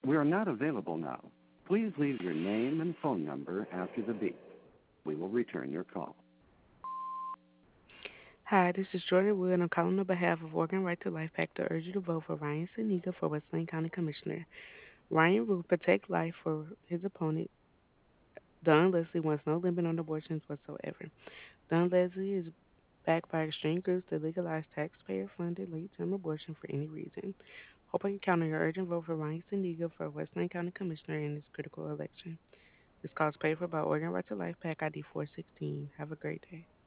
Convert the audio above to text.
We are not available now. Please leave your name and phone number after the beep. We will return your call. Hi, this is Jordan Wood, and I'm calling on behalf of Oregon Right to Life PAC to urge you to vote for Ryan Saniga for West Lane County Commissioner. Ryan will protect life for his opponent, Don Leslie, wants no limit on abortions whatsoever. Don Leslie is backed by extreme groups that legalize taxpayer-funded late-term abortion for any reason. Hope I can count on your urgent vote for Ryan Saniga for West Lane County Commissioner in this critical election. This call is paid for by Oregon Right to Life PAC ID 416. Have a great day.